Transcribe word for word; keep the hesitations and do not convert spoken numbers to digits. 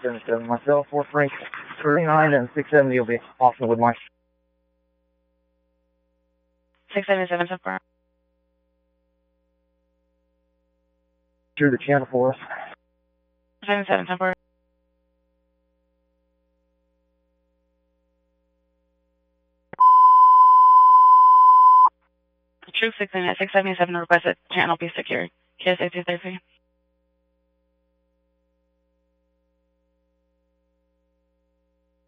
seventy-seven. Myself, four Frank, thirty-nine, and six seventy will be awesome with my... six seventy-seven so far. Through the channel for us. seventy-seven so far. Troop sixteen at six seventy-seven requested channel be secured. K S safety thirty.